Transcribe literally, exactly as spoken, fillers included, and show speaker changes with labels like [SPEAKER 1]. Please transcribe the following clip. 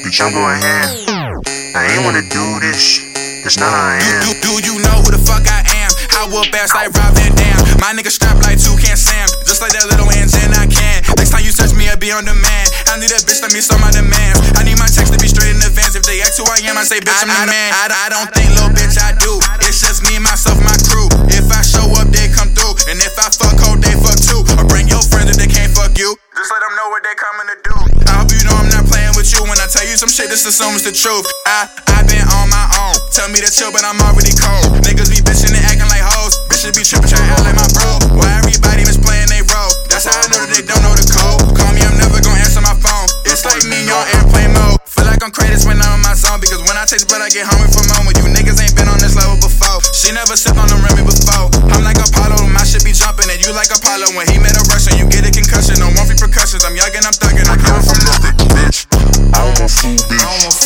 [SPEAKER 1] bitch, I'm going ham. I ain't wanna do this, it's not how I am.
[SPEAKER 2] Do, do, do you know who the fuck I am? I whoop ass like Rob Van Dam. My nigga strapped like Toucan Sam, just like that little engine I can. Next time you search me, I'll be on demand. I need a bitch, let me start my demands. I need my checks to be straight in advance. If they ask who I am, I say bitch, I'm the man. I, I don't think, little bitch, I do. It's just me, myself, my crew. If I show up, they come through. And if I fuck hoe, they fuck too. Or bring your friends if they can't fuck you. Just let them know what they coming to do. I hope you know I'm not playing with you. When I tell you some shit, just assume it's the truth. I, I been on my own. Tell me to chill, but I'm already cold. Niggas be bitching and acting like hoes. Bitches be tripping, trying to act like my bro. Why everybody misplaying they role? That's how I know that they don't know the code. Call me, I'm never gonna answer my phone. It's like me on airplane mode. Feel like I'm crazy when I'm in my zone. Because when I taste blood, I get hungry for more. When you niggas ain't been on this level before. She never sipped on them Remy before. I'm like Apollo, my shit be jumping. And you like Apollo when he made a Russian. You get a concussion, no one free percussions. I'm young and I'm thugging, I come from nothing, bitch.
[SPEAKER 1] I'm a fool, bitch.